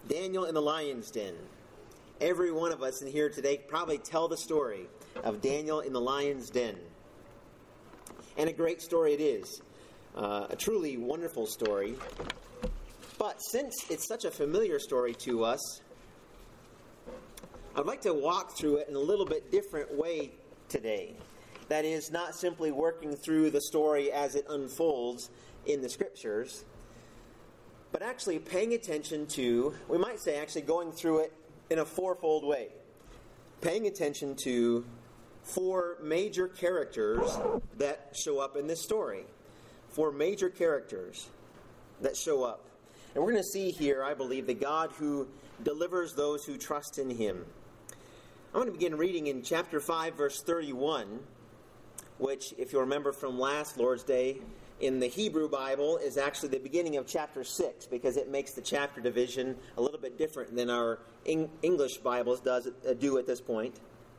Daniel in the lion's den. Every one of us in here today probably tell the story of Daniel in the lion's den. And a great story it is. A truly wonderful story. But since it's such a familiar story to us, I'd like to walk through it in a little bit different way today. That is, not simply working through the story as it unfolds in the Scriptures, but actually paying attention to, we might say actually going through it in a fourfold way. Paying attention to four major characters that show up in this story. Four major characters that show up. And we're going to see here, I believe, the God who delivers those who trust in Him. I'm going to begin reading in chapter 5, verse 31, which, if you remember from last Lord's Day, in the Hebrew Bible is actually the beginning of chapter 6, because it makes the chapter division a little bit different than our English Bibles do at this point.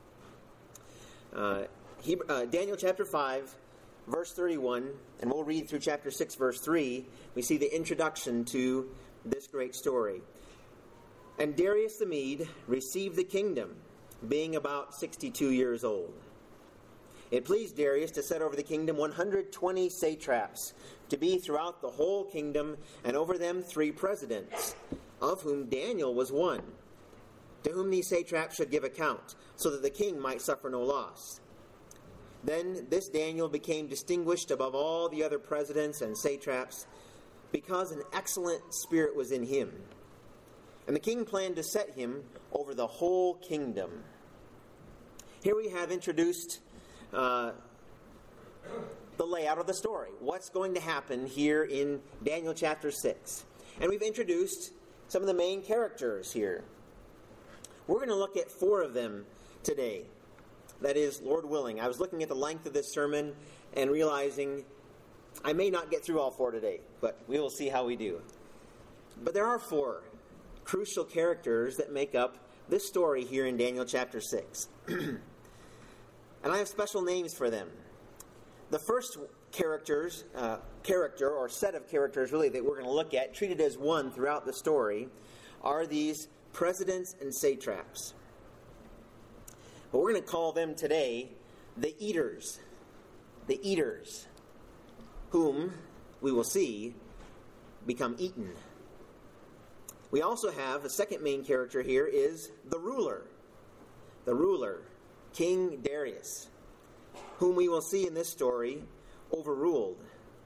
Daniel chapter 5, verse 31, and we'll read through chapter 6, verse 3. We see the introduction to this great story. And Darius the Mede received the kingdom, being about 62 years old. It pleased Darius to set over the kingdom 120 satraps, to be throughout the whole kingdom, and over them 3 presidents, of whom Daniel was one, to whom these satraps should give account, so that the king might suffer no loss. Then this Daniel became distinguished above all the other presidents and satraps, because an excellent spirit was in him. And the king planned to set him over the whole kingdom. Here we have introduced the layout of the story. What's going to happen here in Daniel chapter 6. And we've introduced some of the main characters here. We're going to look at 4 of them today. That is, Lord willing. I was looking at the length of this sermon and realizing I may not get through all 4 today, but we will see how we do. But there are 4 crucial characters that make up this story here in Daniel chapter 6. And I have special names for them. The first character or set of characters really that we're going to look at, treated as one throughout the story, are these presidents and satraps. But we're going to call them today the eaters. The eaters, whom we will see become eaten. We also have, the second main character here is the ruler. The ruler, King Darius, whom we will see in this story overruled.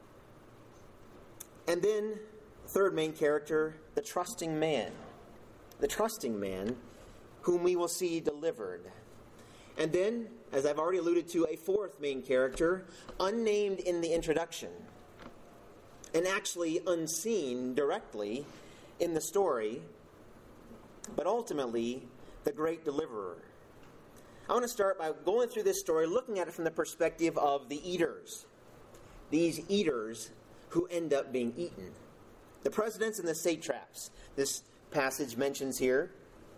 And then, third main character, the trusting man. The trusting man, whom we will see delivered. And then, as I've already alluded to, a fourth main character, unnamed in the introduction, and actually unseen directly in the story, but ultimately the great deliverer. I want to start by going through this story, looking at it from the perspective of the eaters. These eaters who end up being eaten. The presidents and the satraps, this passage mentions here.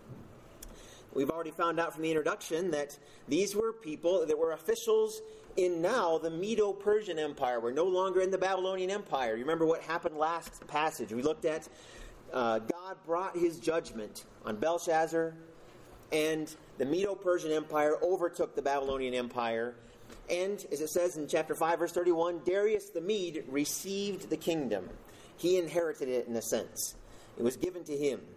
We've already found out from the introduction that these were people that were officials in now the Medo-Persian Empire. We're no longer in the Babylonian Empire. You remember what happened last passage. We looked at God brought His judgment on Belshazzar, and the Medo-Persian Empire overtook the Babylonian Empire. And, as it says in chapter 5, verse 31, Darius the Mede received the kingdom. He inherited it in a sense. It was given to him.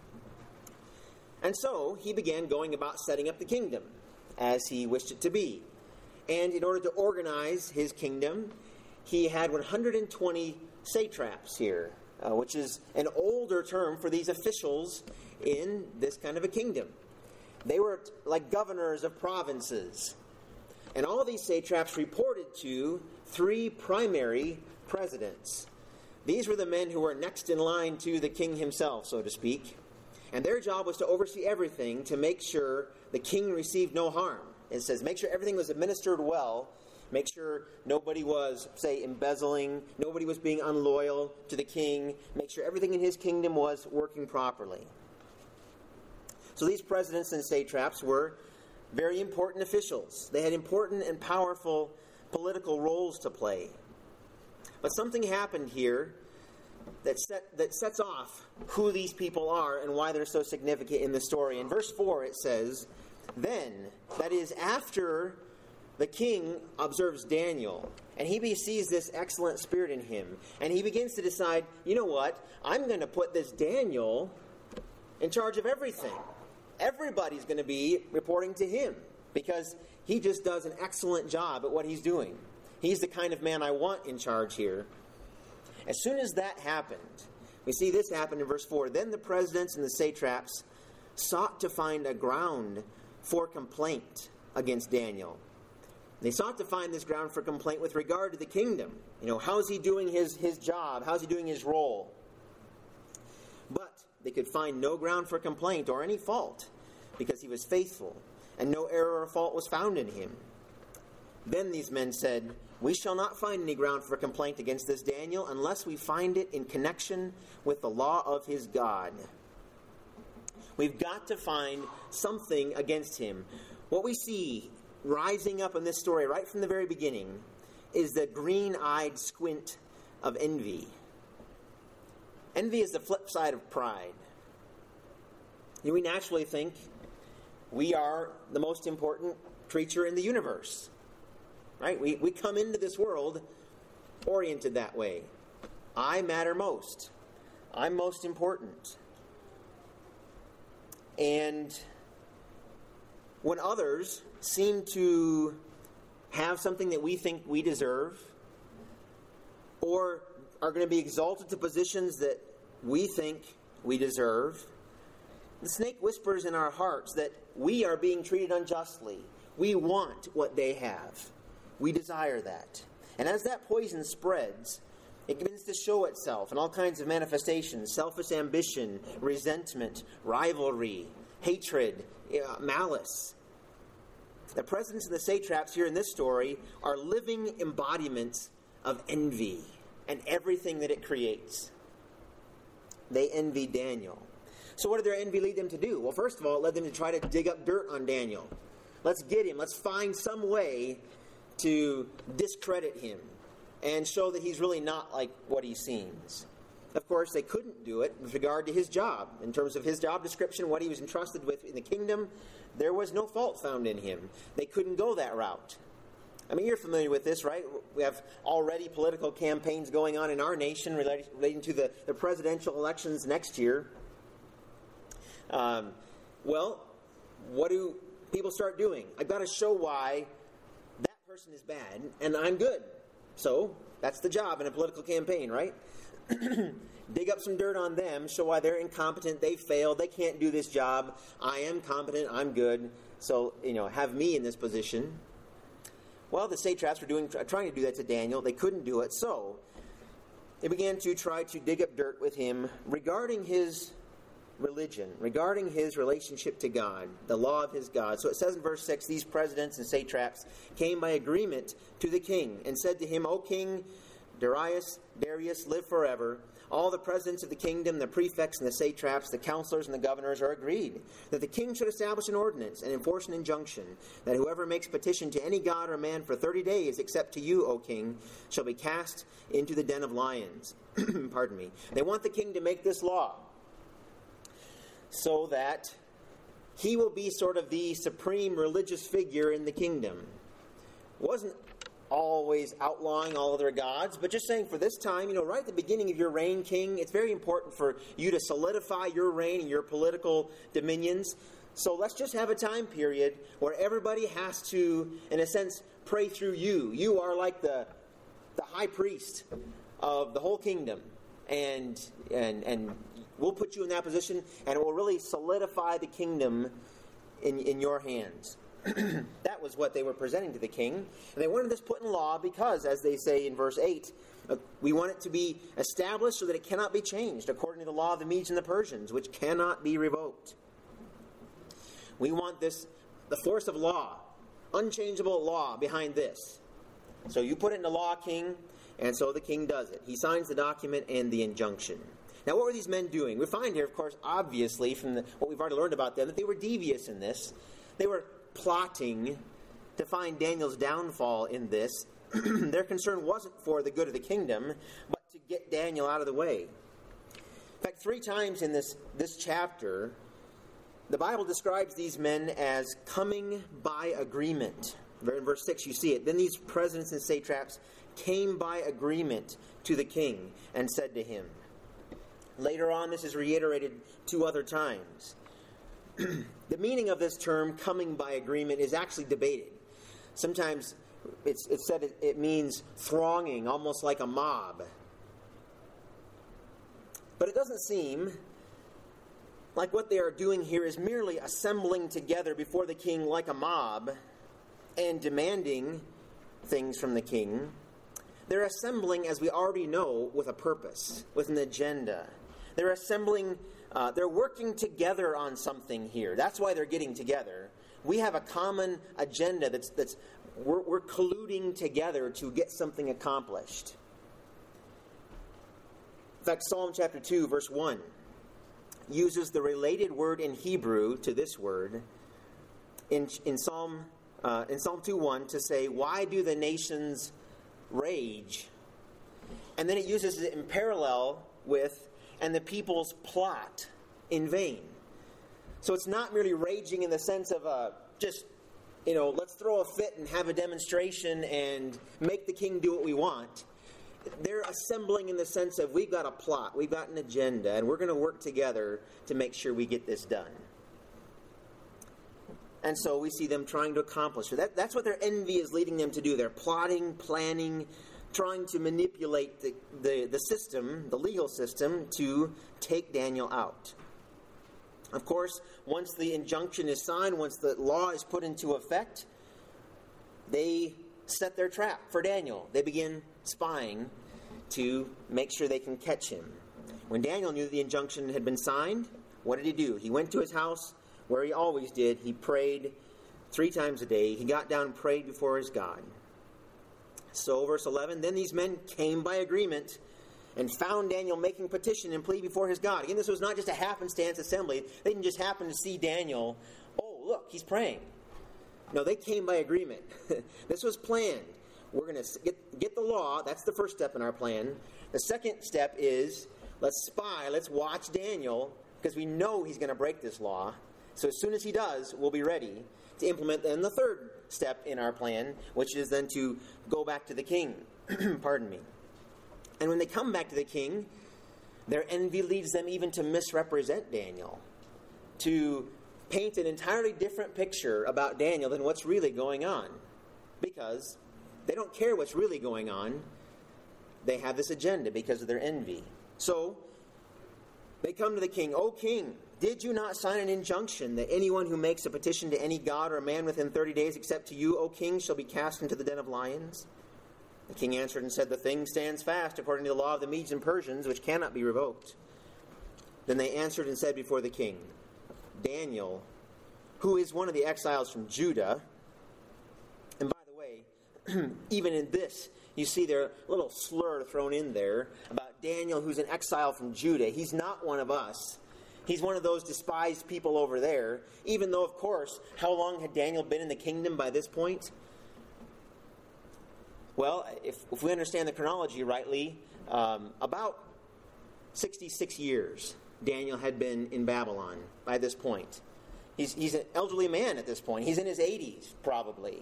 And so, he began going about setting up the kingdom as he wished it to be. And in order to organize his kingdom, he had 120 satraps here, which is an older term for these officials in this kind of a kingdom. They were like governors of provinces. And all these satraps reported to 3 primary presidents. These were the men who were next in line to the king himself, so to speak. And their job was to oversee everything to make sure the king received no harm. It says make sure everything was administered well. Make sure nobody was, say, embezzling. Nobody was being unloyal to the king. Make sure everything in his kingdom was working properly. So these presidents and satraps were very important officials. They had important and powerful political roles to play. But something happened here that sets off who these people are and why they're so significant in the story. In verse 4 it says, "Then," that is after the king observes Daniel, and he sees this excellent spirit in him, and he begins to decide, you know what, I'm going to put this Daniel in charge of everything. Everybody's going to be reporting to him because he just does an excellent job at what he's doing. He's the kind of man I want in charge here. As soon as that happened, we see this happen in verse 4. "Then the presidents and the satraps sought to find a ground for complaint against Daniel." They sought to find this ground for complaint with regard to the kingdom. How's he doing his job? How's he doing his role? But they could find no ground for complaint or any fault because he was faithful, and no error or fault was found in him. Then these men said, "We shall not find any ground for complaint against this Daniel unless we find it in connection with the law of his God." We've got to find something against him. What we see rising up in this story right from the very beginning is the green-eyed squint of envy. Envy is the flip side of pride. We naturally think we are the most important creature in the universe. Right? We come into this world oriented that way. I matter most. I'm most important. And when others seem to have something that we think we deserve, or are going to be exalted to positions that we think we deserve, the snake whispers in our hearts that we are being treated unjustly. We want what they have. We desire that. And as that poison spreads, it begins to show itself in all kinds of manifestations: selfish ambition, resentment, rivalry, hatred, malice. The presidents and the satraps here in this story are living embodiments of envy and everything that it creates. They envy Daniel. So what did their envy lead them to do? Well, first of all, it led them to try to dig up dirt on Daniel. Let's get him. Let's find some way to discredit him and show that he's really not like what he seems. Of course, they couldn't do it with regard to his job. In terms of his job description, what he was entrusted with in the kingdom, there was no fault found in him. They couldn't go that route. I mean, you're familiar with this, right? We have already political campaigns going on in our nation relating to the presidential elections next year. Well, what do people start doing? I've got to show why that person is bad and I'm good. So that's the job in a political campaign, right? Dig up some dirt on them, show why they're incompetent, they failed, they can't do this job. I am competent, I'm good. So, have me in this position. Well, the satraps were trying to do that to Daniel. They couldn't do it. So they began to try to dig up dirt with him regarding his religion, regarding his relationship to God, the law of his God. So it says in verse 6, "These presidents and satraps came by agreement to the king and said to him, 'O King Darius, live forever. All the presidents of the kingdom, the prefects and the satraps, the counselors and the governors are agreed that the king should establish an ordinance and enforce an injunction that whoever makes petition to any god or man for 30 days, except to you, O king, shall be cast into the den of lions.'" Pardon me. They want the king to make this law so that he will be sort of the supreme religious figure in the kingdom. Wasn't always outlawing all other gods, but just saying for this time, right at the beginning of your reign, king, it's very important for you to solidify your reign and your political dominions. So let's just have a time period where everybody has to, in a sense, pray through you. You are like the high priest of the whole kingdom, and we'll put you in that position, and it will really solidify the kingdom in your hands. That was what they were presenting to the king. And they wanted this put in law because, as they say in verse 8, we want it to be established so that it cannot be changed, according to the law of the Medes and the Persians, which cannot be revoked. We want this, the force of law, unchangeable law behind this. So you put it into law, king, and so the king does it. He signs the document and the injunction. Now, what were these men doing? We find here, of course, obviously, from what we've already learned about them, that they were devious in this. They were plotting to find Daniel's downfall in this. Their concern wasn't for the good of the kingdom, but to get Daniel out of the way. In fact, 3 times in this chapter, the Bible describes these men as coming by agreement. In verse 6 you see it. Then these presidents and satraps came by agreement to the king and said to him. Later on, this is reiterated 2 other times. The meaning of this term, coming by agreement, is actually debated. Sometimes it's said it means thronging, almost like a mob. But it doesn't seem like what they are doing here is merely assembling together before the king like a mob and demanding things from the king. They're assembling, as we already know, with a purpose, with an agenda. They're assembling, they're working together on something here. That's why they're getting together. We have a common agenda we're colluding together to get something accomplished. In fact, Psalm chapter 2, verse 1 uses the related word in Hebrew to this word in Psalm 2:1 to say, "Why do the nations rage?" And then it uses it in parallel with, "and the peoples plot in vain." So it's not merely raging in the sense of let's throw a fit and have a demonstration and make the king do what we want. They're assembling in the sense of, we've got a plot, we've got an agenda, and we're going to work together to make sure we get this done. And so we see them trying to accomplish it. That's what their envy is leading them to do. They're plotting, planning, trying to manipulate the system, the legal system, to take Daniel out. Of course, once the injunction is signed, once the law is put into effect, they set their trap for Daniel. They begin spying to make sure they can catch him. When Daniel knew the injunction had been signed, what did he do? He went to his house, where he always did. He prayed 3 times a day. He got down and prayed before his God. So, verse 11, then these men came by agreement and found Daniel making petition and plea before his God. Again, this was not just a happenstance assembly. They didn't just happen to see Daniel. Oh, look, he's praying. No, they came by agreement. This was planned. We're going to get the law. That's the first step in our plan. The second step is, let's spy, let's watch Daniel, because we know he's going to break this law. So as soon as he does, we'll be ready to implement then the third step in our plan, which is then to go back to the king. Pardon me. And when they come back to the king, their envy leads them even to misrepresent Daniel, to paint an entirely different picture about Daniel than what's really going on. Because they don't care what's really going on. They have this agenda because of their envy. So, they come to the king. "O king, did you not sign an injunction that anyone who makes a petition to any god or man within 30 days except to you, O king, shall be cast into the den of lions?" The king answered and said, "The thing stands fast according to the law of the Medes and Persians, which cannot be revoked." Then they answered and said before the king, "Daniel, who is one of the exiles from Judah," and by the way, even in this, you see their little slur thrown in there about Daniel, who's an exile from Judah. He's not one of us. He's one of those despised people over there, even though, of course, how long had Daniel been in the kingdom by this point? Well, if we understand the chronology rightly, about 66 years Daniel had been in Babylon by this point. He's an elderly man at this point. He's in his 80s, probably.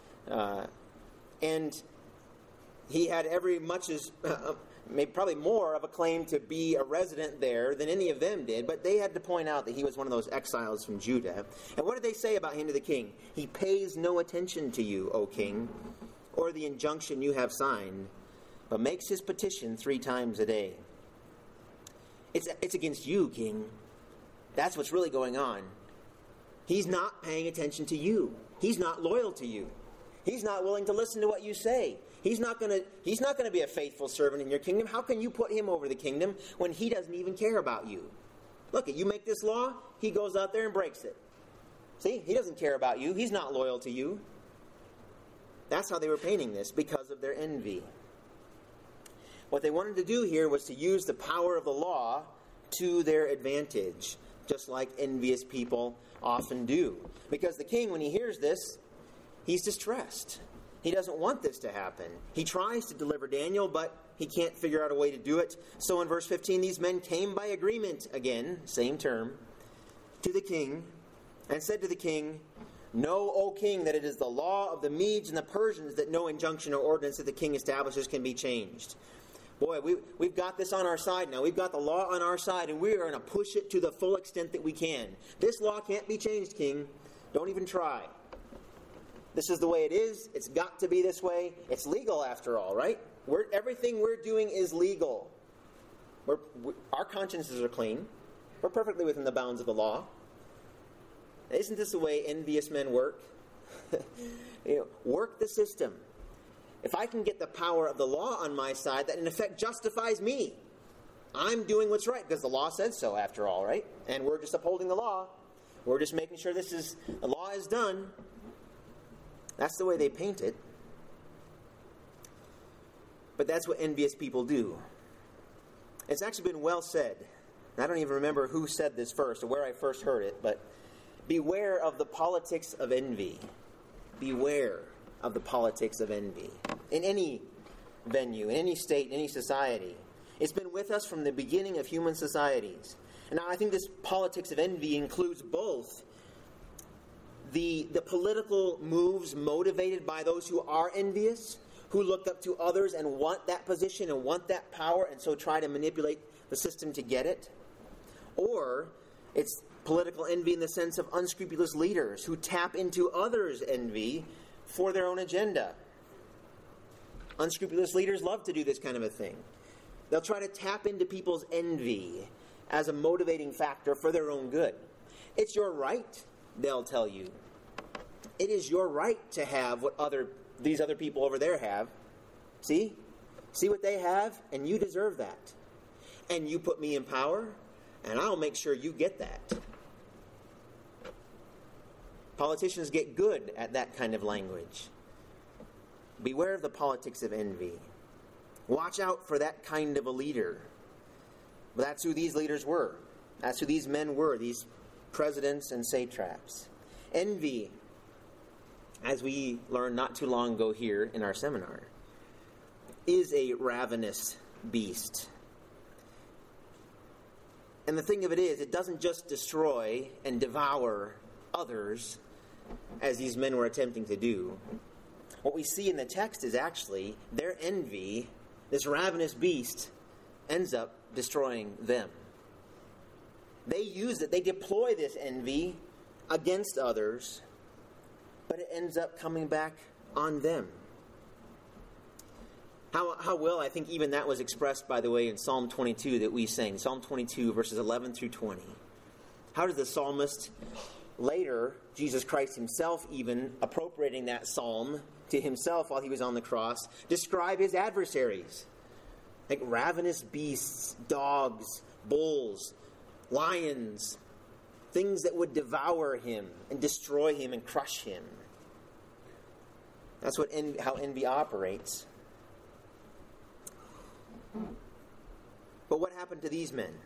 And he had maybe probably more of a claim to be a resident there than any of them did, but they had to point out that he was one of those exiles from Judah. And what did they say about him to the king? "He pays no attention to you, O king, or the injunction you have signed, but makes his petition 3 times a day." It's against you, king. That's what's really going on. He's not paying attention to you. He's not loyal to you. He's not willing to listen to what you say. He's not going to be a faithful servant in your kingdom. How can you put him over the kingdom when he doesn't even care about you? Look, you make this law, he goes out there and breaks it. See, he doesn't care about you. He's not loyal to you. That's how they were painting this, because of their envy. What they wanted to do here was to use the power of the law to their advantage, just like envious people often do. Because the king, when he hears this, he's distressed. He doesn't want this to happen. He tries to deliver Daniel, but he can't figure out a way to do it. So in verse 15, these men came by agreement, again, same term, to the king, and said to the king, "Know, O king, that it is the law of the Medes and the Persians that no injunction or ordinance that the king establishes can be changed." Boy, we've got this on our side now. We've got the law on our side, and we are going to push it to the full extent that we can. This law can't be changed, king. Don't even try. This is the way it is. It's got to be this way. It's legal after all, right? Everything we're doing is legal. Our consciences are clean. We're perfectly within the bounds of the law. Isn't this the way envious men work? Work the system. If I can get the power of the law on my side, that in effect justifies me. I'm doing what's right because the law says so after all, right? And we're just upholding the law. We're just making sure the law is done. That's the way they paint it. But that's what envious people do. It's actually been well said. I don't even remember who said this first or where I first heard it, but beware of the politics of envy. Beware of the politics of envy. In any venue, in any state, in any society. It's been with us from the beginning of human societies. And now I think this politics of envy includes both the political moves motivated by those who are envious, who look up to others and want that position and want that power and so try to manipulate the system to get it. Or it's political envy in the sense of unscrupulous leaders who tap into others' envy for their own agenda. Unscrupulous leaders love to do this kind of a thing. They'll try to tap into people's envy as a motivating factor for their own good. It's your right, they'll tell you. It is your right to have what these other people over there have. See? See what they have, and you deserve that. And you put me in power, and I'll make sure you get that. Politicians get good at that kind of language. Beware of the politics of envy. Watch out for that kind of a leader. But that's who these leaders were. That's who these men were, these presidents and satraps. Envy, as we learned not too long ago here in our seminar, is a ravenous beast. And the thing of it is, it doesn't just destroy and devour others, as these men were attempting to do. What we see in the text is actually their envy, this ravenous beast, ends up destroying them. They use it, they deploy this envy against others, but it ends up coming back on them. How well, I think even that was expressed, by the way, in Psalm 22 that we sang. Psalm 22, verses 11 through 20. How does the psalmist, later, Jesus Christ himself even, appropriating that psalm to himself while he was on the cross, describe his adversaries? Like ravenous beasts, dogs, bulls, lions, things that would devour him and destroy him and crush him. That's how envy operates. But what happened to these men?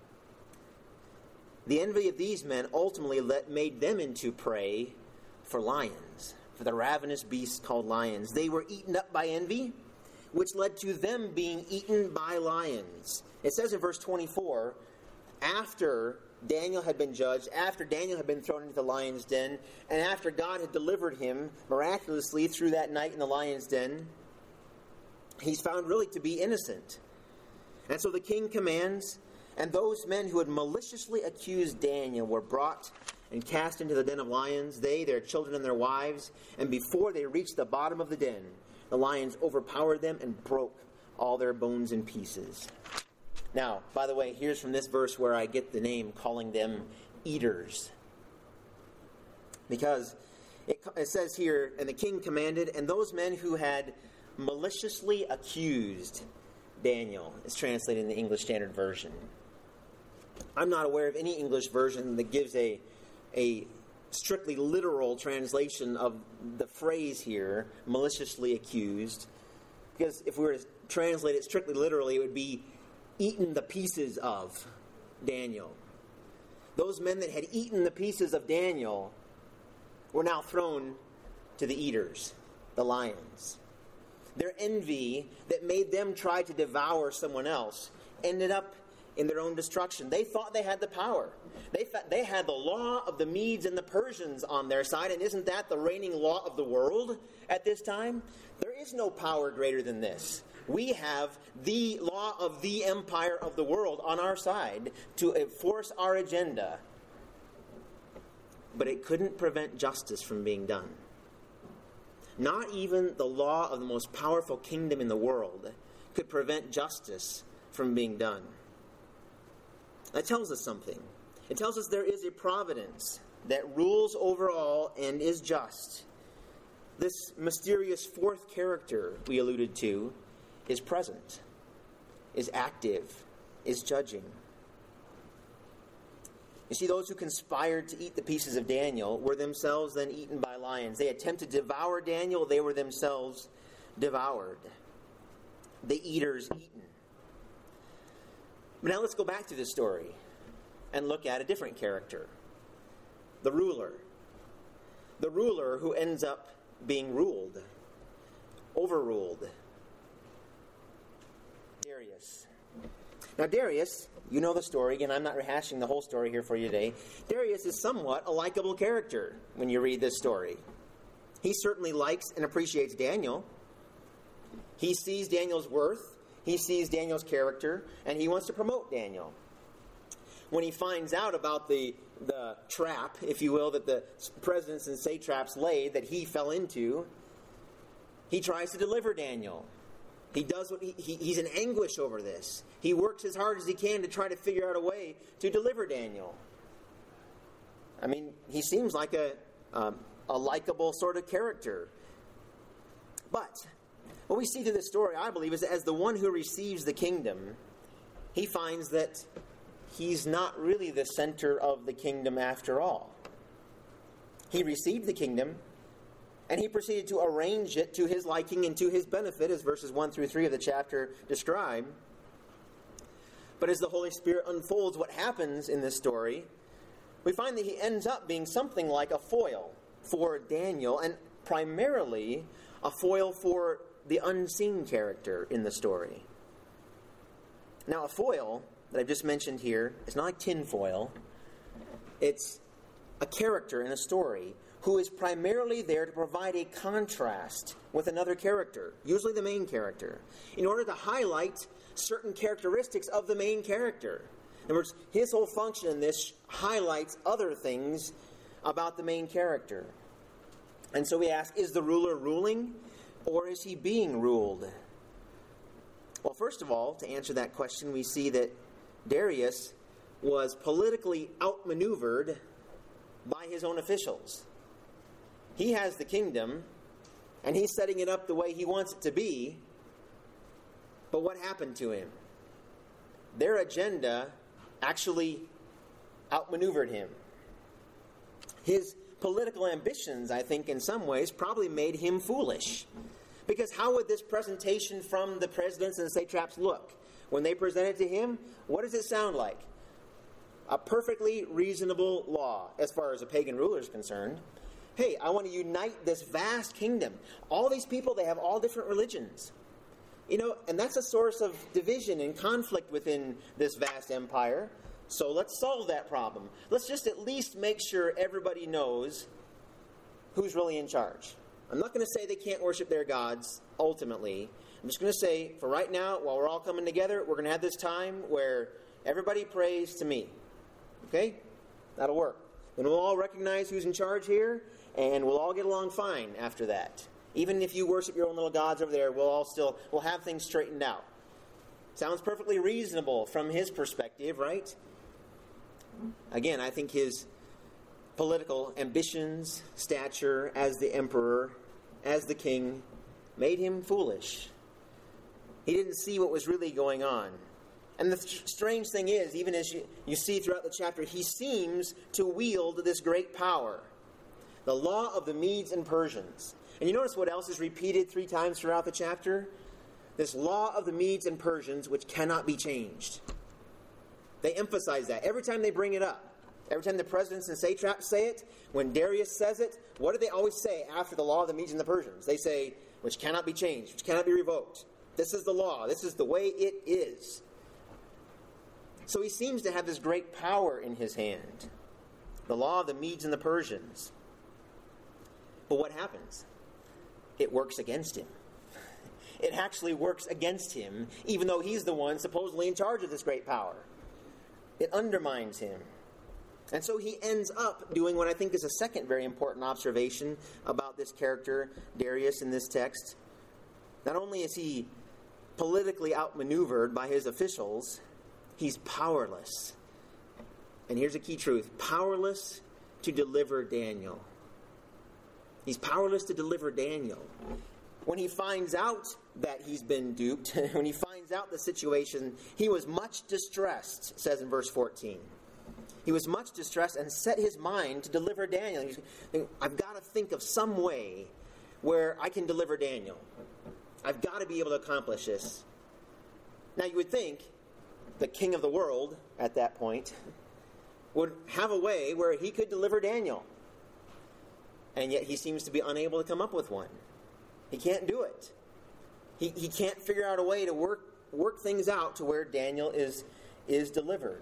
The envy of these men ultimately made them into prey for lions, for the ravenous beasts called lions. They were eaten up by envy, which led to them being eaten by lions. It says in verse 24, after Daniel had been judged, after Daniel had been thrown into the lion's den, and after God had delivered him miraculously through that night in the lion's den, he's found really to be innocent. And so the king commands, and those men who had maliciously accused Daniel were brought and cast into the den of lions, they, their children, and their wives. And before they reached the bottom of the den, the lions overpowered them and broke all their bones in pieces. Now, by the way, here's from this verse where I get the name, calling them eaters. Because it says here, and the king commanded, and those men who had maliciously accused Daniel, is translated in the English Standard Version. I'm not aware of any English version that gives a strictly literal translation of the phrase here, maliciously accused. Because if we were to translate it strictly literally, it would be eaten the pieces of Daniel. Those men that had eaten the pieces of Daniel were now thrown to the eaters. the lions. Their envy that made them try to devour someone else ended up in their own destruction. They thought they had the power. They thought they had the law of the Medes and the Persians on their side, and isn't that the reigning law of the world at this time? There is no power greater than this. We have the law of the empire of the world on our side to enforce our agenda. But it couldn't prevent justice from being done. Not even the law of the most powerful kingdom in the world could prevent justice from being done. That tells us something. It tells us there is a providence that rules over all and is just. This mysterious fourth character we alluded to is present, is active, is judging. You see, those who conspired to eat the pieces of Daniel were themselves then eaten by lions. They attempted to devour Daniel, they were themselves devoured. The eaters eaten. But now let's go back to this story and look at a different character. The ruler. The ruler who ends up being ruled, overruled. Darius. Now Darius, you know the story. Again, I'm not rehashing the whole story here for you today. Darius is somewhat a likable character when you read this story. He certainly likes and appreciates Daniel. He sees Daniel's worth. He sees Daniel's character, and he wants to promote Daniel. When he finds out about the trap, if you will, that the presidents and satraps laid, that he fell into, he tries to deliver Daniel. He does what he's in anguish over this. He works as hard as he can to try to figure out a way to deliver Daniel. I mean, he seems like a likable sort of character. But what we see through this story, I believe, is that as the one who receives the kingdom, he finds that he's not really the center of the kingdom after all. He received the kingdom, and he proceeded to arrange it to his liking and to his benefit, as verses 1 through 3 of the chapter describe. But as the Holy Spirit unfolds what happens in this story, we find that he ends up being something like a foil for Daniel, and primarily a foil for the unseen character in the story. Now, a foil that I've just mentioned here is not like tin foil. It's a character in a story who is primarily there to provide a contrast with another character, usually the main character, in order to highlight certain characteristics of the main character. In other words, his whole function in this highlights other things about the main character. And so we ask, is the ruler ruling, or is he being ruled? Well, first of all, to answer that question, we see that Darius was politically outmaneuvered by his own officials. He has the kingdom, and he's setting it up the way he wants it to be. But what happened to him? Their agenda actually outmaneuvered him. His political ambitions, I think, in some ways, probably made him foolish. Because how would this presentation from the presidents and the satraps look? When they present it to him, what does it sound like? A perfectly reasonable law, as far as a pagan ruler is concerned. Hey, I want to unite this vast kingdom. All these people, they have all different religions. You know, and that's a source of division and conflict within this vast empire. So let's solve that problem. Let's just at least make sure everybody knows who's really in charge. I'm not going to say they can't worship their gods, ultimately. I'm just going to say, for right now, while we're all coming together, we're going to have this time where everybody prays to me. Okay? That'll work. Then we'll all recognize who's in charge here, and we'll all get along fine after that. Even if you worship your own little gods over there, we'll have things straightened out. Sounds perfectly reasonable from his perspective, right? Again, I think his political ambitions, stature as the emperor, as the king, made him foolish. He didn't see what was really going on. And the strange thing is, even as you see throughout the chapter, he seems to wield this great power. The law of the Medes and Persians. And you notice what else is repeated 3 times throughout the chapter? This law of the Medes and Persians, which cannot be changed. They emphasize that every time they bring it up. Every time the presidents and satraps say it, when Darius says it, what do they always say after the law of the Medes and the Persians? They say, which cannot be changed, which cannot be revoked. This is the law. This is the way it is. So he seems to have this great power in his hand. The law of the Medes and the Persians. But what happens? It works against him. It actually works against him, even though he's the one supposedly in charge of this great power. It undermines him. And so he ends up doing what I think is a second very important observation about this character, Darius, in this text. Not only is he politically outmaneuvered by his officials, he's powerless. And here's a key truth: powerless to deliver Daniel. He's powerless to deliver Daniel. When he finds out that he's been duped, when he finds out the situation, he was much distressed, it says in verse 14. He was much distressed and set his mind to deliver Daniel. He's thinking, I've got to think of some way where I can deliver Daniel. I've got to be able to accomplish this. Now you would think the king of the world at that point would have a way where he could deliver Daniel. And yet he seems to be unable to come up with one. He can't do it. He can't figure out a way to work things out to where Daniel is delivered.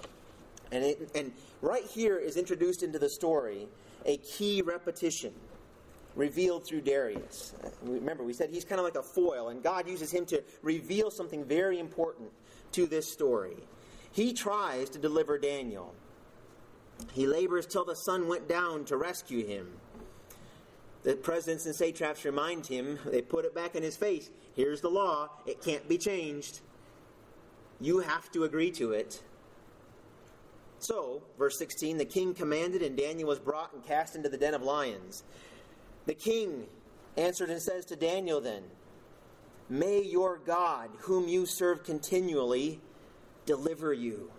And right here is introduced into the story a key repetition revealed through Darius. Remember, we said he's kind of like a foil, and God uses him to reveal something very important to this story. He tries to deliver Daniel. He labors till the sun went down to rescue him. The presidents and satraps remind him, they put it back in his face, here's the law, it can't be changed. You have to agree to it. So, verse 16, the king commanded, and Daniel was brought and cast into the den of lions. The king answered and says to Daniel then, may your God, whom you serve continually, deliver you.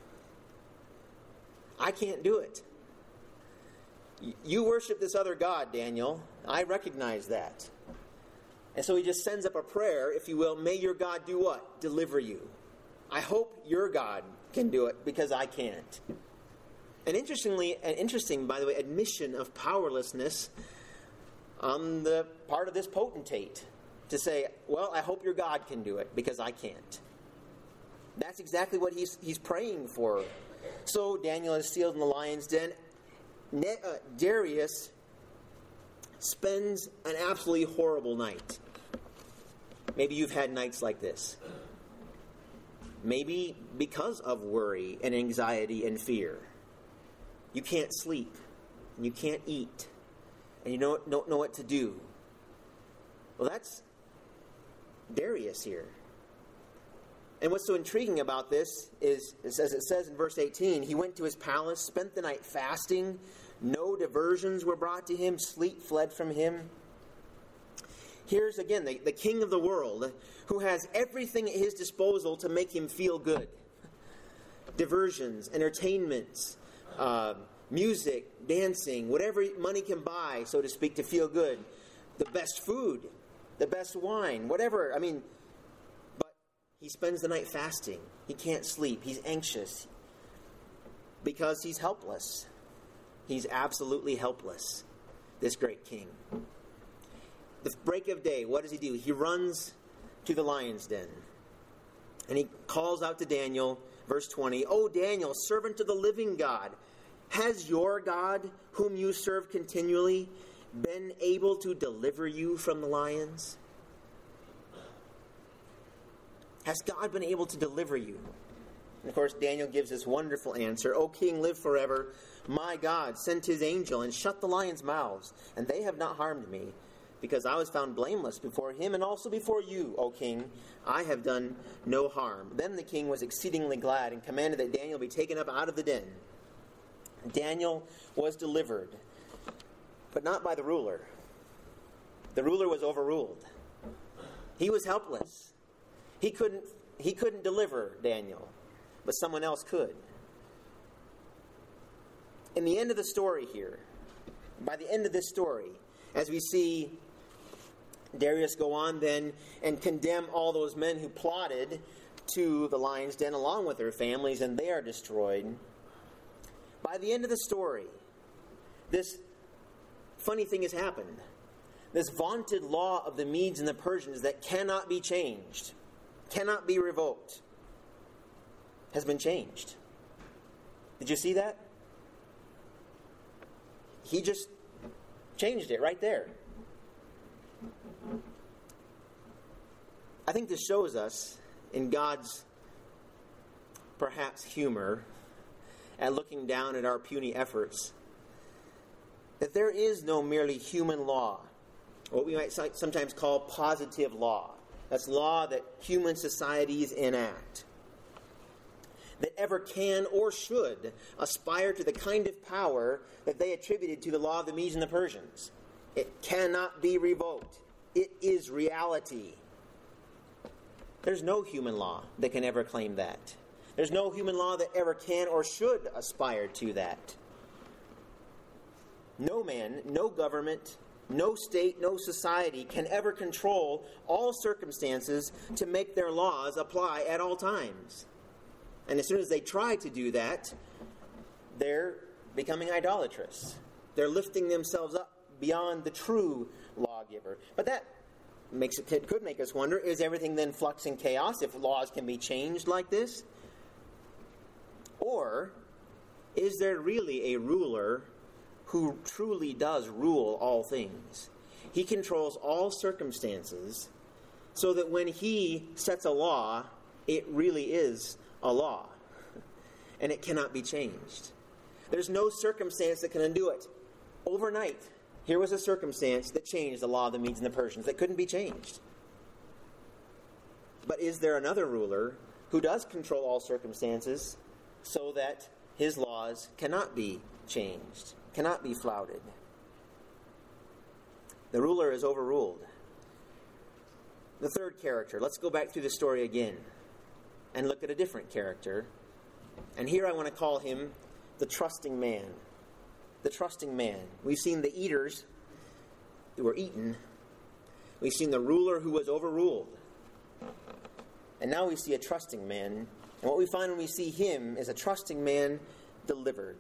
I can't do it. You worship this other God, Daniel. I recognize that. And so he just sends up a prayer, if you will, may your God do what? Deliver you. I hope your God can do it, because I can't. An interesting, by the way, admission of powerlessness on the part of this potentate to say, well, I hope your God can do it, because I can't. That's exactly what he's praying for. So Daniel is sealed in the lion's den. Darius spends an absolutely horrible night. Maybe you've had nights like this. Maybe because of worry and anxiety and fear. You can't sleep, and you can't eat, and you don't know what to do. Well, that's Darius here. And what's so intriguing about this is, as it says in verse 18, he went to his palace, spent the night fasting. No diversions were brought to him. Sleep fled from him. Here's again the king of the world who has everything at his disposal to make him feel good. Diversions, entertainments, music, dancing, whatever money can buy, so to speak, to feel good. The best food, the best wine, whatever. But he spends the night fasting. He can't sleep. He's anxious because he's helpless. He's absolutely helpless, this great king. The break of day, what does he do? He runs to the lion's den. And he calls out to Daniel, verse 20, O Daniel, servant of the living God, has your God, whom you serve continually, been able to deliver you from the lions? Has God been able to deliver you? And of course, Daniel gives this wonderful answer. O king, live forever. My God sent his angel and shut the lions' mouths, and they have not harmed me, because I was found blameless before him and also before you, O king. I have done no harm. Then the king was exceedingly glad and commanded that Daniel be taken up out of the den. Daniel was delivered, but not by the ruler. The ruler was overruled. He was helpless. He couldn't deliver Daniel, but someone else could. In the end of the story here, by the end of this story, as we see Darius go on then and condemn all those men who plotted to the lion's den along with their families, and they are destroyed. By by the end of the story, this funny thing has happened. This vaunted law of the Medes and the Persians that cannot be changed, cannot be revoked, has been changed. Did you see that? He just changed it right there. I think this shows us, in God's perhaps humor at looking down at our puny efforts, that there is no merely human law, what we might sometimes call positive law. That's law that human societies enact, that ever can or should aspire to the kind of power that they attributed to the law of the Medes and the Persians. It cannot be revoked. It is reality. There's no human law that can ever claim that. There's no human law that ever can or should aspire to that. No man, no government, no state, no society can ever control all circumstances to make their laws apply at all times. And as soon as they try to do that, they're becoming idolatrous. They're lifting themselves up beyond the true lawgiver. But that could make us wonder, is everything then flux and chaos if laws can be changed like this? Or is there really a ruler who truly does rule all things? He controls all circumstances so that when he sets a law, it really is a law. And it cannot be changed. There's no circumstance that can undo it. Overnight, here was a circumstance that changed the law of the Medes and the Persians that couldn't be changed. But is there another ruler who does control all circumstances so that his laws cannot be changed, cannot be flouted? The ruler is overruled. The third character, let's go back through the story again and look at a different character. And here I want to call him the trusting man. The trusting man. We've seen the eaters who were eaten. We've seen the ruler who was overruled. And now we see a trusting man. And what we find when we see him is a trusting man delivered.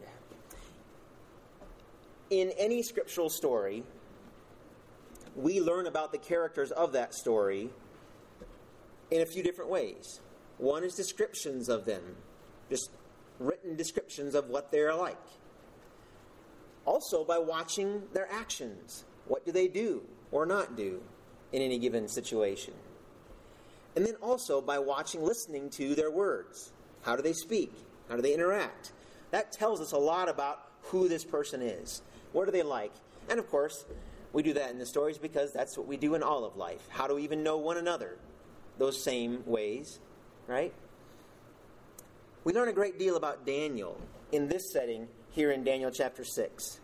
In any scriptural story, we learn about the characters of that story in a few different ways. One is descriptions of them, just written descriptions of what they're like. Also by watching their actions. What do they do or not do in any given situation? And then also by listening to their words. How do they speak? How do they interact? That tells us a lot about who this person is. What are they like? And of course, we do that in the stories because that's what we do in all of life. How do we even know one another? Those same ways, right? We learn a great deal about Daniel in this setting here in Daniel chapter 6.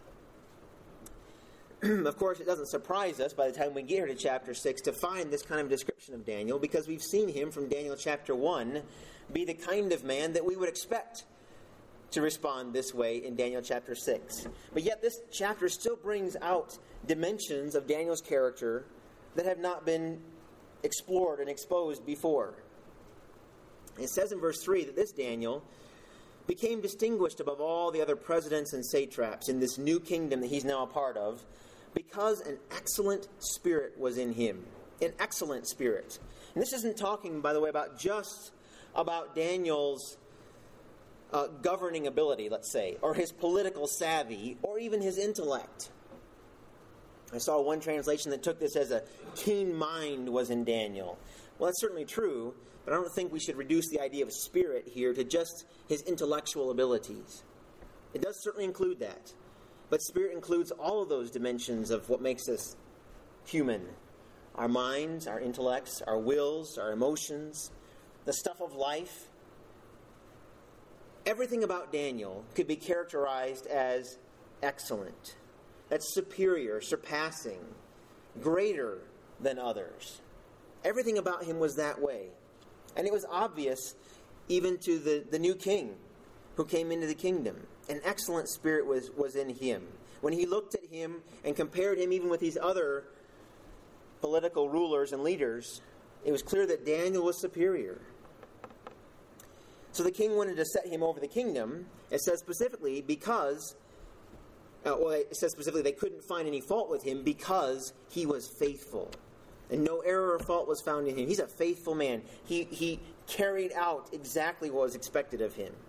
Of course, it doesn't surprise us by the time we get here to chapter 6 to find this kind of description of Daniel, because we've seen him from Daniel chapter 1 be the kind of man that we would expect to respond this way in Daniel chapter 6. But yet this chapter still brings out dimensions of Daniel's character that have not been explored and exposed before. It says in verse 3 that this Daniel became distinguished above all the other presidents and satraps in this new kingdom that he's now a part of, because an excellent spirit was in him. An excellent spirit. And this isn't talking, by the way, about Daniel's governing ability, let's say, or his political savvy, or even his intellect. I saw one translation that took this as a keen mind was in Daniel. Well, that's certainly true, but I don't think we should reduce the idea of spirit here to just his intellectual abilities. It does certainly include that. But spirit includes all of those dimensions of what makes us human. Our minds, our intellects, our wills, our emotions, the stuff of life. Everything about Daniel could be characterized as excellent. That's superior, surpassing, greater than others. Everything about him was that way. And it was obvious even to the new king who came into the kingdom. An excellent spirit was in him. When he looked at him and compared him even with these other political rulers and leaders, it was clear that Daniel was superior. So the king wanted to set him over the kingdom, It says specifically because, it says specifically they couldn't find any fault with him because he was faithful. And no error or fault was found in him. He's a faithful man. He carried out exactly what was expected of him.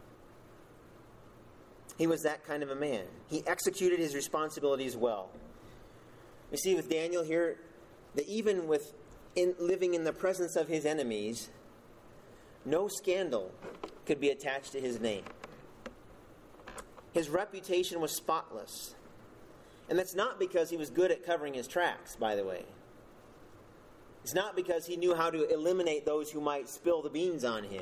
He was that kind of a man. He executed his responsibilities well. We see with Daniel here that even living in the presence of his enemies, no scandal could be attached to his name. His reputation was spotless. And that's not because he was good at covering his tracks, by the way. It's not because he knew how to eliminate those who might spill the beans on him.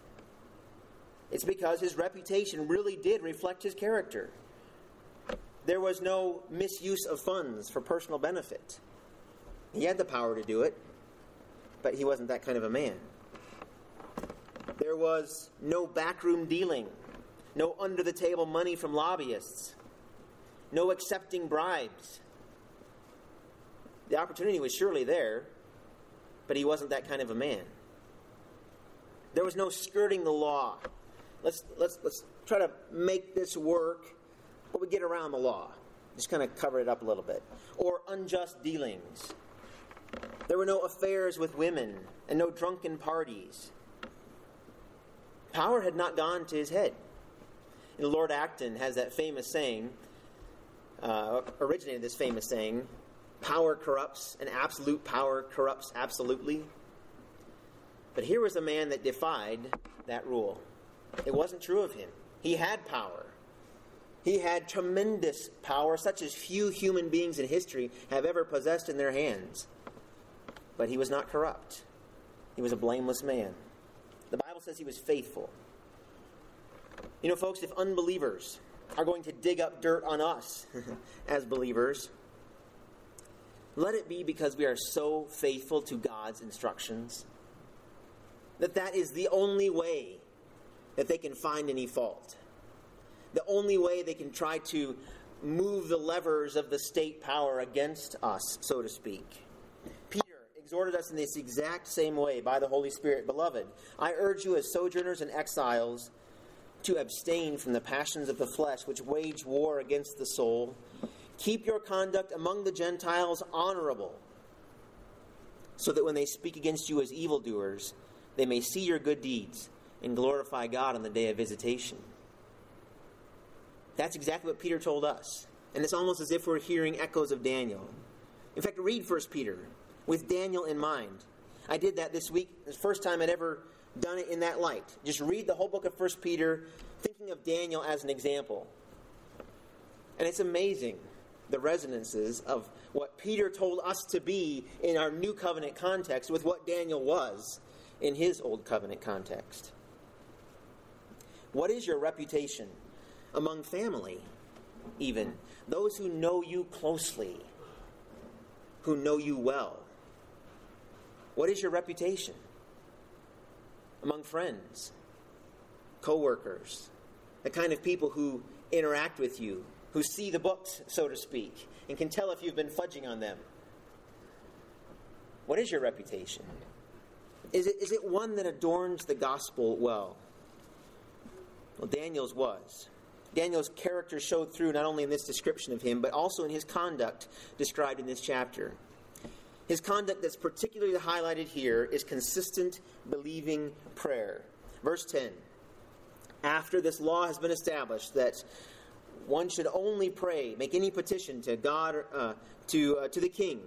It's because his reputation really did reflect his character. There was no misuse of funds for personal benefit. He had the power to do it, but he wasn't that kind of a man. There was no backroom dealing, no under-the-table money from lobbyists, no accepting bribes. The opportunity was surely there, but he wasn't that kind of a man. There was no skirting the law. Let's try to make this work, but we get around the law. Just kind of cover it up a little bit. Or unjust dealings. There were no affairs with women and no drunken parties. Power had not gone to his head. And Lord Acton has that famous saying, originated this famous saying, power corrupts and absolute power corrupts absolutely. But here was a man that defied that rule. It wasn't true of him. He had power. He had tremendous power, such as few human beings in history have ever possessed in their hands. But he was not corrupt. He was a blameless man. The Bible says he was faithful. You know, folks, if unbelievers are going to dig up dirt on us as believers, let it be because we are so faithful to God's instructions that is the only way that they can find any fault. The only way they can try to move the levers of the state power against us, so to speak. Peter exhorted us in this exact same way by the Holy Spirit. Beloved, I urge you as sojourners and exiles to abstain from the passions of the flesh which wage war against the soul. Keep your conduct among the Gentiles honorable, so that when they speak against you as evildoers, they may see your good deeds and glorify God on the day of visitation. That's exactly what Peter told us. And it's almost as if we're hearing echoes of Daniel. In fact, read 1 Peter with Daniel in mind. I did that this week. It's the first time I'd ever done it in that light. Just read the whole book of 1 Peter, thinking of Daniel as an example. And it's amazing the resonances of what Peter told us to be in our new covenant context with what Daniel was in his old covenant context. What is your reputation among family, even? Those who know you closely, who know you well. What is your reputation? Among friends, co-workers, the kind of people who interact with you, who see the books, so to speak, and can tell if you've been fudging on them. What is your reputation? Is it one that adorns the gospel well? Well, Daniel's was. Daniel's character showed through not only in this description of him, but also in his conduct described in this chapter. His conduct that's particularly highlighted here is consistent, believing prayer. Verse 10. After this law has been established that one should only pray, make any petition to God, to the king.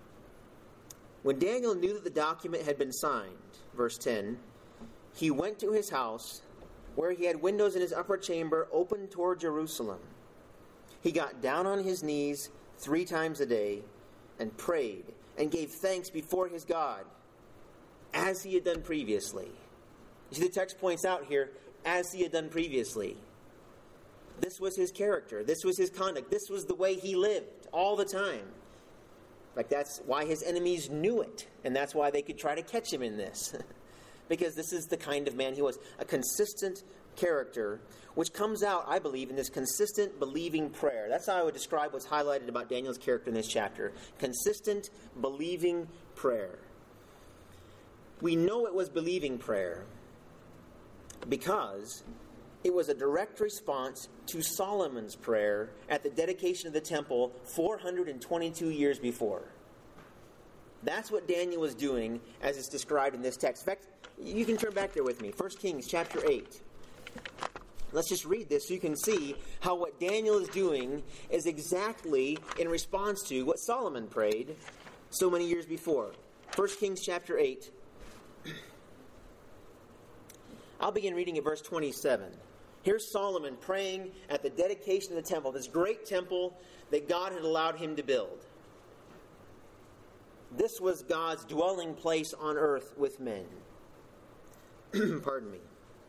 When Daniel knew that the document had been signed, verse 10, he went to his house, where he had windows in his upper chamber open toward Jerusalem. He got down on his knees 3 times a day and prayed and gave thanks before his God, as he had done previously. You see, the text points out here, as he had done previously. This was his character. This was his conduct. This was the way he lived all the time. Like, that's why his enemies knew it, and that's why they could try to catch him in this. Because this is the kind of man he was. A consistent character, which comes out, I believe, in this consistent believing prayer. That's how I would describe what's highlighted about Daniel's character in this chapter. Consistent believing prayer. We know it was believing prayer because It was a direct response to Solomon's prayer at the dedication of the temple 422 years before. That's what Daniel was doing as it's described in this text. In fact, you can turn back there with me. 1 Kings chapter 8. Let's just read this so you can see how what Daniel is doing is exactly in response to what Solomon prayed so many years before. 1 Kings chapter 8. I'll begin reading at verse 27. Here's Solomon praying at the dedication of the temple, this great temple that God had allowed him to build. This was God's dwelling place on earth with men. Pardon me.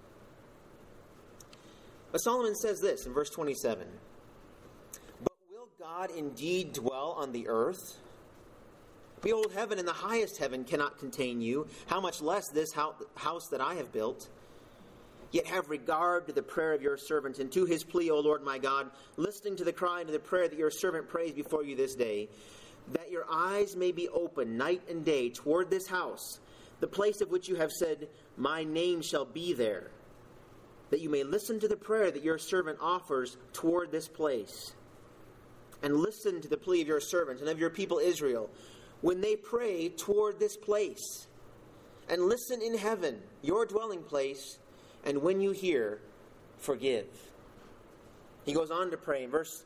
But Solomon says this in verse 27. But will God indeed dwell on the earth? Behold, heaven and the highest heaven cannot contain you. How much less this house that I have built? Yet have regard to the prayer of your servant and to his plea, O Lord my God, listening to the cry and to the prayer that your servant prays before you this day, that your eyes may be open night and day toward this house, the place of which you have said, my name shall be there, that you may listen to the prayer that your servant offers toward this place, and listen to the plea of your servant and of your people Israel, when they pray toward this place, and listen in heaven, your dwelling place, and when you hear, forgive. He goes on to pray in let's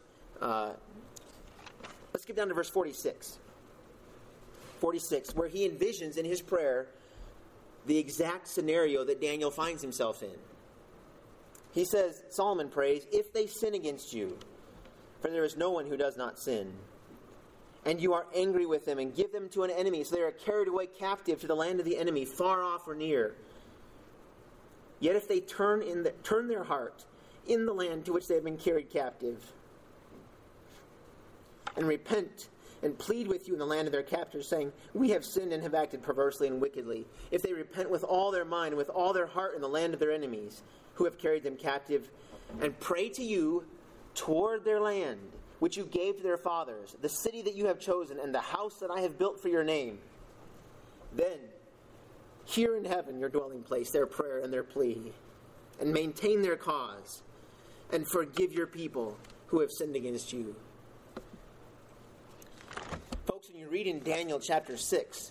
skip down to verse 46. 46, where he envisions in his prayer the exact scenario that Daniel finds himself in. He says, Solomon prays, if they sin against you, for there is no one who does not sin, and you are angry with them and give them to an enemy, so they are carried away captive to the land of the enemy, far off or near. Yet if they turn their heart in the land to which they have been carried captive, and repent and plead with you in the land of their captors, saying, we have sinned and have acted perversely and wickedly. If they repent with all their mind and with all their heart in the land of their enemies, who have carried them captive, and pray to you toward their land, which you gave to their fathers, the city that you have chosen, and the house that I have built for your name, then hear in heaven, your dwelling place, their prayer and their plea, and maintain their cause, and forgive your people who have sinned against you. Folks, when you read in Daniel chapter 6,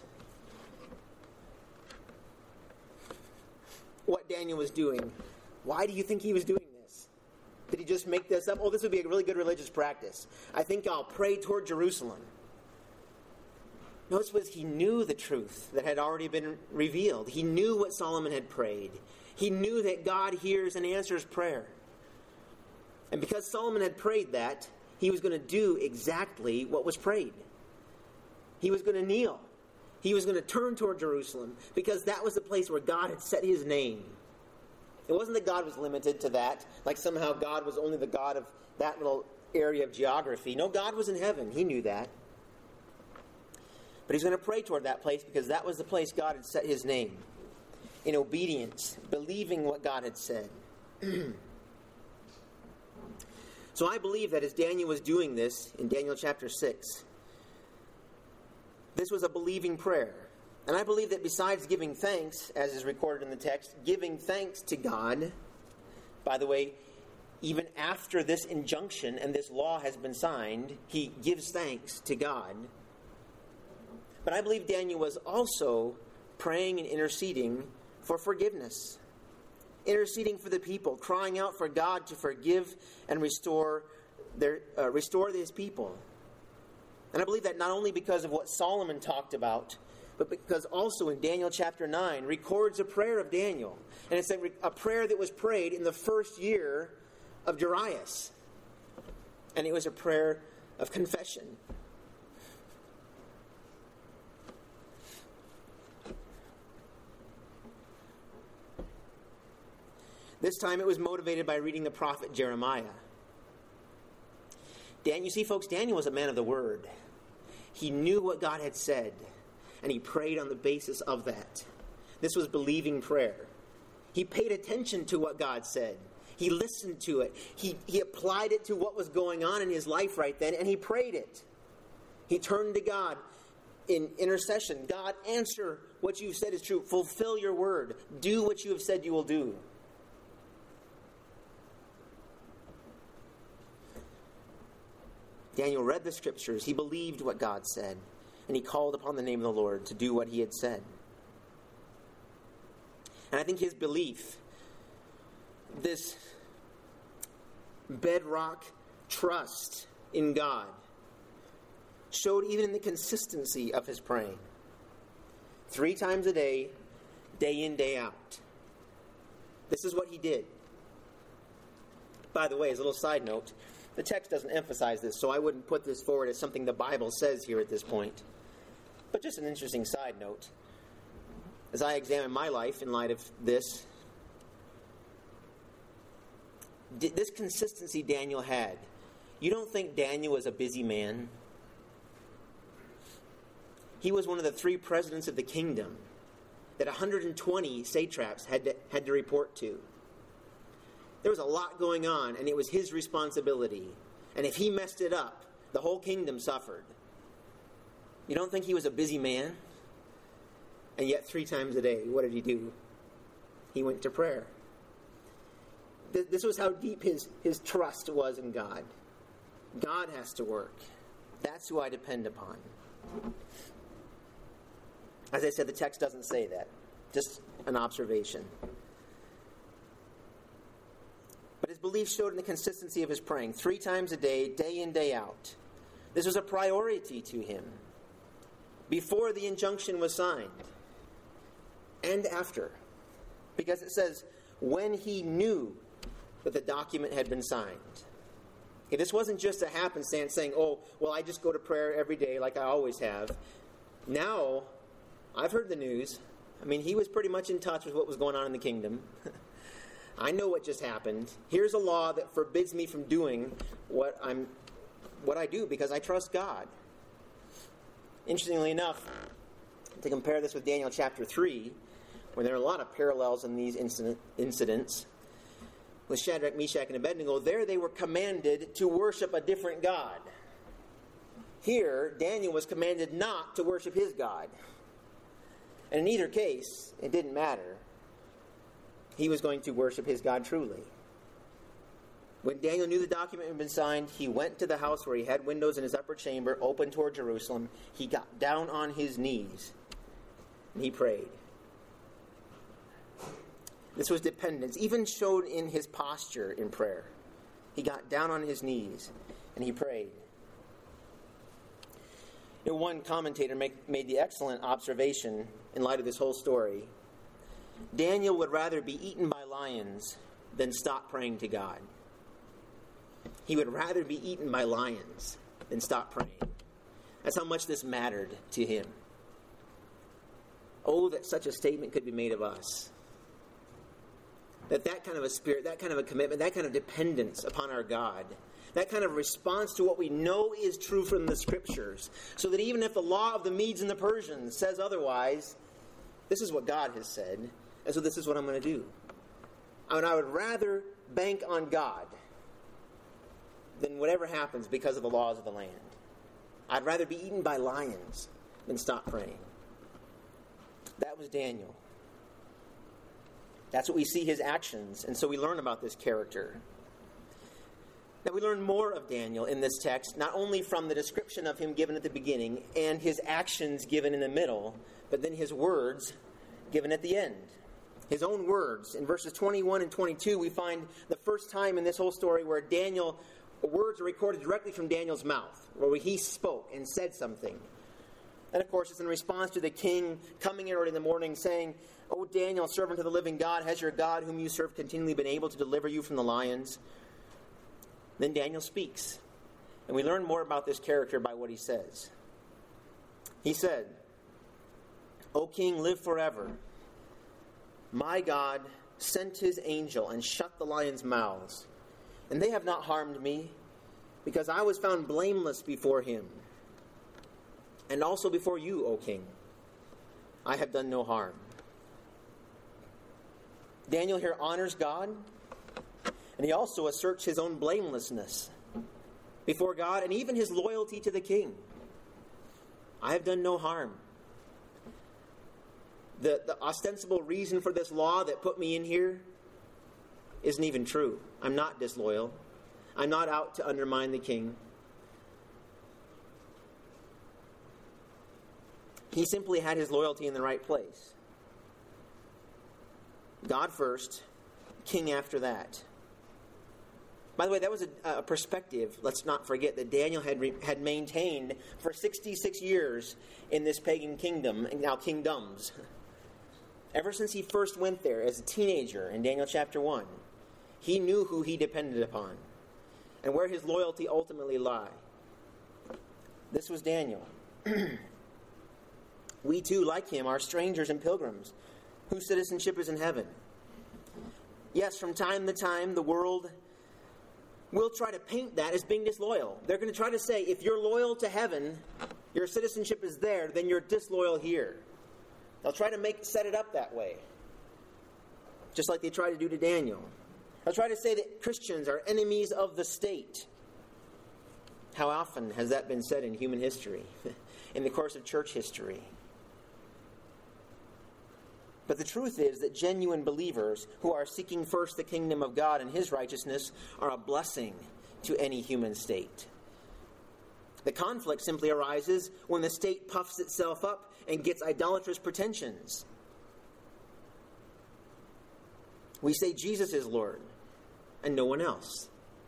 what Daniel was doing, why do you think he was doing this? Did he just make this up? Oh, this would be a really good religious practice. I think I'll pray toward Jerusalem. Notice was he knew the truth that had already been revealed. He knew what Solomon had prayed. He knew that God hears and answers prayer. And because Solomon had prayed that, he was going to do exactly what was prayed. He was going to kneel. He was going to turn toward Jerusalem because that was the place where God had set his name. It wasn't that God was limited to that, like somehow God was only the God of that little area of geography. No, God was in heaven. He knew that. But he's going to pray toward that place because that was the place God had set his name. In obedience, believing what God had said. So I believe that as Daniel was doing this in Daniel chapter 6, this was a believing prayer. And I believe that besides giving thanks, as is recorded in the text, giving thanks to God, by the way, even after this injunction and this law has been signed, he gives thanks to God. But I believe Daniel was also praying and interceding for forgiveness. Interceding for the people, crying out for God to forgive and restore his people. And I believe that not only because of what Solomon talked about, but because also in Daniel chapter 9 records a prayer of Daniel. And it's a prayer that was prayed in the first year of Darius. And it was a prayer of confession. This time it was motivated by reading the prophet Jeremiah. You see, folks, Daniel was a man of the word. He knew what God had said, and he prayed on the basis of that. This was believing prayer. He paid attention to what God said. He listened to it. He applied it to what was going on in his life right then, and he prayed it. He turned to God in intercession. God, answer what you've said is true. Fulfill your word. Do what you have said you will do. Daniel read the scriptures. He believed what God said. And he called upon the name of the Lord to do what he had said. And I think his belief, this bedrock trust in God, showed even in the consistency of his praying. 3 times a day, day in, day out. This is what he did. By the way, as a little side note, the text doesn't emphasize this, so I wouldn't put this forward as something the Bible says here at this point. But just an interesting side note. As I examine my life in light of this consistency Daniel had, you don't think Daniel was a busy man? He was one of the 3 presidents of the kingdom that 120 satraps had to report to. There was a lot going on, and it was his responsibility. And if he messed it up, the whole kingdom suffered. You don't think he was a busy man? And yet 3 times a day, what did he do? He went to prayer. This was how deep his trust was in God. God has to work. That's who I depend upon. As I said, the text doesn't say that. Just an observation. But his belief showed in the consistency of his praying. 3 times a day, day in, day out. This was a priority to him. Before the injunction was signed. And after. Because it says, when he knew that the document had been signed. Okay, this wasn't just a happenstance saying, oh, well, I just go to prayer every day like I always have. Now, I've heard the news. I mean, he was pretty much in touch with what was going on in the kingdom. I know what just happened. Here's a law that forbids me from doing what I do because I trust God. Interestingly enough, to compare this with Daniel chapter 3, where there are a lot of parallels in these incidents, with Shadrach, Meshach, and Abednego, there they were commanded to worship a different God. Here, Daniel was commanded not to worship his God. And in either case, it didn't matter. He was going to worship his God truly. When Daniel knew the document had been signed, he went to the house where he had windows in his upper chamber open toward Jerusalem. He got down on his knees and he prayed. This was dependence, even showed in his posture in prayer. He got down on his knees and he prayed. You know, one commentator made the excellent observation in light of this whole story. Daniel would rather be eaten by lions than stop praying to God. He would rather be eaten by lions than stop praying. That's how much this mattered to him. Oh, that such a statement could be made of us. That kind of a spirit, that kind of a commitment, that kind of dependence upon our God, that kind of response to what we know is true from the Scriptures, so that even if the law of the Medes and the Persians says otherwise, this is what God has said, and so this is what I'm going to do. And I would rather bank on God than whatever happens because of the laws of the land. I'd rather be eaten by lions than stop praying. That was Daniel. That's what we see his actions, and so we learn about this character. Now we learn more of Daniel in this text, not only from the description of him given at the beginning and his actions given in the middle, but then his words given at the end. His own words. In verses 21 and 22, we find the first time in this whole story where words are recorded directly from Daniel's mouth, where he spoke and said something. And of course, it's in response to the king coming in early in the morning saying, "O Daniel, servant of the living God, has your God whom you serve continually been able to deliver you from the lions?" Then Daniel speaks. And we learn more about this character by what he says. He said, "O king, live forever. My God sent his angel and shut the lions' mouths, and they have not harmed me, because I was found blameless before him. And also before you, O king, I have done no harm." Daniel here honors God, and he also asserts his own blamelessness before God and even his loyalty to the king. I have done no harm. The ostensible reason for this law that put me in here isn't even true. I'm not disloyal. I'm not out to undermine the king. He simply had his loyalty in the right place. God first, king after that. By the way, that was a perspective, let's not forget, that Daniel had maintained for 66 years in this pagan kingdom, and now kingdoms. Ever since he first went there as a teenager in Daniel chapter 1, he knew who he depended upon and where his loyalty ultimately lay. This was Daniel. We too, like him, are strangers and pilgrims whose citizenship is in heaven. Yes, from time to time, the world will try to paint that as being disloyal. They're going to try to say, if you're loyal to heaven, your citizenship is there, then you're disloyal here. They'll try to set it up that way, just like they try to do to Daniel. They'll try to say that Christians are enemies of the state. How often has that been said in human history, in the course of church history? But the truth is that genuine believers who are seeking first the kingdom of God and his righteousness are a blessing to any human state. The conflict simply arises when the state puffs itself up and gets idolatrous pretensions. We say Jesus is Lord and no one else.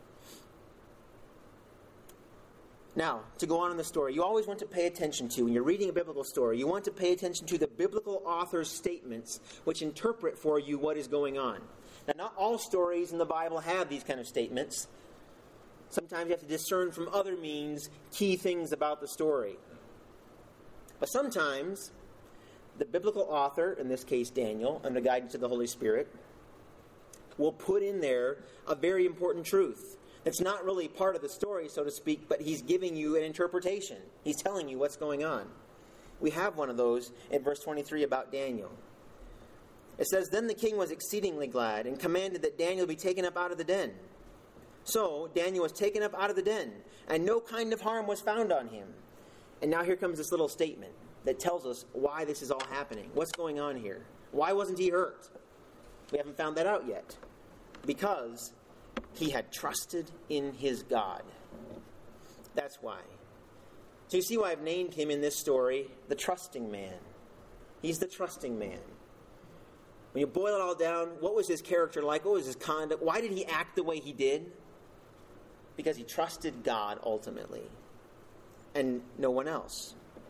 Now, to go on in the story, you always want to pay attention to, when you're reading a biblical story, you want to pay attention to the biblical author's statements which interpret for you what is going on. Now, not all stories in the Bible have these kind of statements. Sometimes you have to discern from other means key things about the story. But sometimes the biblical author, in this case Daniel, under the guidance of the Holy Spirit, will put in there a very important truth. It's not really part of the story, so to speak, but he's giving you an interpretation. He's telling you what's going on. We have one of those in verse 23 about Daniel. It says, "Then the king was exceedingly glad and commanded that Daniel be taken up out of the den. So Daniel was taken up out of the den, and no kind of harm was found on him." And now here comes this little statement that tells us why this is all happening. What's going on here? Why wasn't he hurt? We haven't found that out yet. Because he had trusted in his God. That's why. So you see why I've named him in this story the trusting man. He's the trusting man. When you boil it all down, what was his character like? What was his conduct? Why did he act the way he did? Because he trusted God ultimately, and no one else.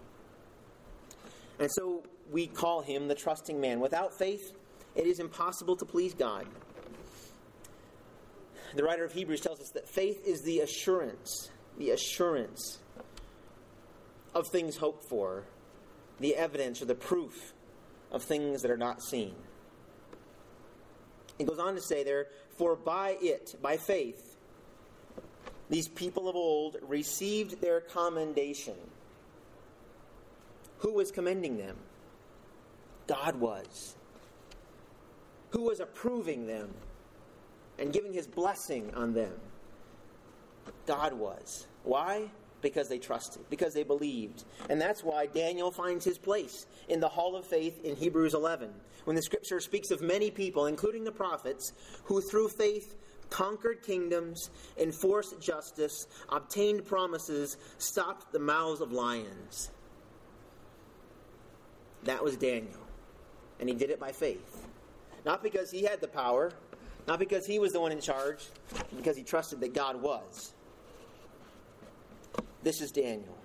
And so we call him the trusting man. Without faith, it is impossible to please God. The writer of Hebrews tells us that faith is the assurance of things hoped for, the evidence or the proof of things that are not seen. It goes on to say there, "For by it, by faith, these people of old received their commendation." Who was commending them? God was. Who was approving them and giving his blessing on them? God was. Why? Because they trusted, because they believed. And that's why Daniel finds his place in the hall of faith in Hebrews 11, when the scripture speaks of many people, including the prophets, who through faith conquered kingdoms, enforced justice, obtained promises, stopped the mouths of lions. That was Daniel. And he did it by faith. Not because he had the power, not because he was the one in charge, but because he trusted that God was. This is Daniel.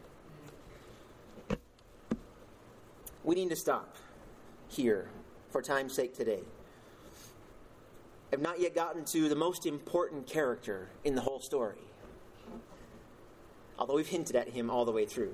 We need to stop here for time's sake today. I've not yet gotten to the most important character in the whole story, although we've hinted at him all the way through.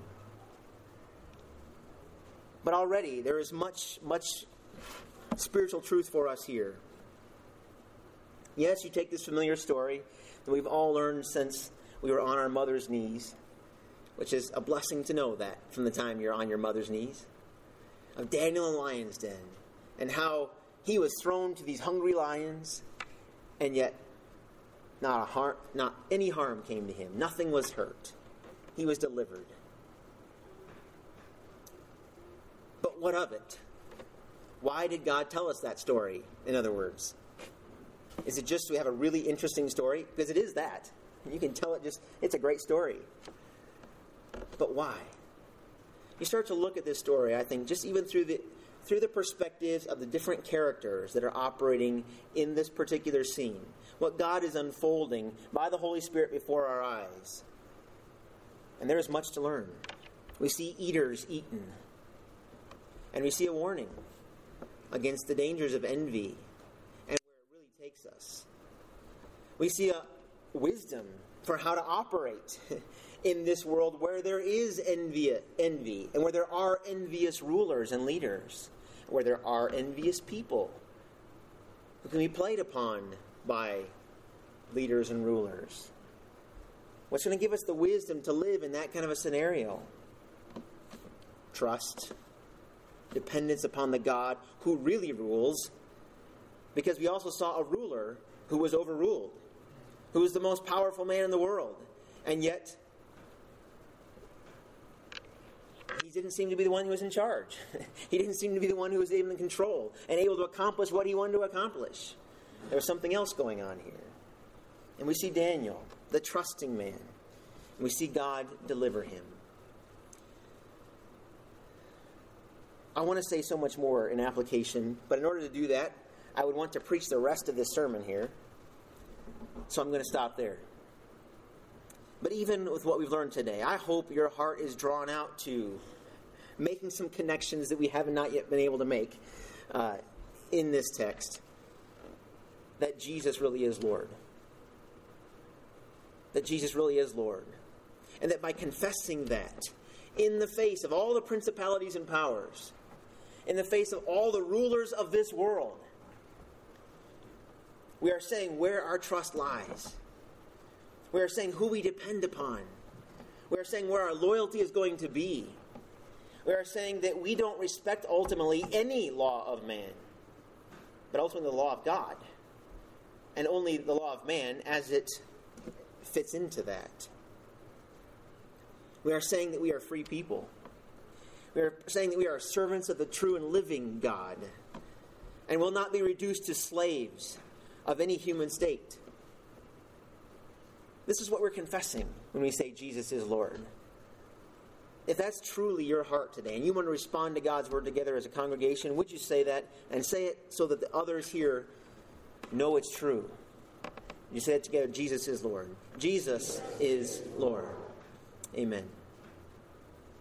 But already there is much spiritual truth for us here. Yes, you take this familiar story that we've all learned since we were on our mother's knees, which is a blessing to know that from the time you're on your mother's knees, of Daniel in the lion's den, and how he was thrown to these hungry lions, and yet not any harm came to him. Nothing was hurt. He was delivered. But what of it? Why did God tell us that story, in other words? Is it just we have a really interesting story? Because it is that. You can tell it's a great story. But why? you start to look at this story, I think, just even through the perspectives of the different characters that are operating in this particular scene, what God is unfolding by the Holy Spirit before our eyes. And there is much to learn. We see eaters eaten. And we see a warning against the dangers of envy and where it really takes us. We see a wisdom for how to operate in this world where there is envy and where there are envious rulers and leaders, where there are envious people who can be played upon by leaders and rulers. What's going to give us the wisdom to live in that kind of a scenario? Trust, dependence upon the God who really rules, because we also saw a ruler who was overruled, who was the most powerful man in the world, and yet he didn't seem to be the one who was in charge. He didn't seem to be the one who was able to control and able to accomplish what he wanted to accomplish. There was something else going on here. And we see Daniel, the trusting man, and we see God deliver him. I want to say so much more in application, but in order to do that, I would want to preach the rest of this sermon here. So I'm going to stop there. But even with what we've learned today, I hope your heart is drawn out to making some connections that we have not yet been able to make in this text. That Jesus really is Lord. That Jesus really is Lord. And that by confessing that, in the face of all the principalities and powers, in the face of all the rulers of this world, we are saying where our trust lies. We are saying who we depend upon. We are saying where our loyalty is going to be. We are saying that we don't respect ultimately any law of man, but ultimately the law of God, and only the law of man as it fits into that. We are saying that we are free people. We are saying that we are servants of the true and living God, and will not be reduced to slaves of any human state. This is what we're confessing when we say Jesus is Lord. If that's truly your heart today, and you want to respond to God's word together as a congregation, would you say that, and say it so that the others here know it's true? You say it together, Jesus is Lord. Jesus is Lord. Amen.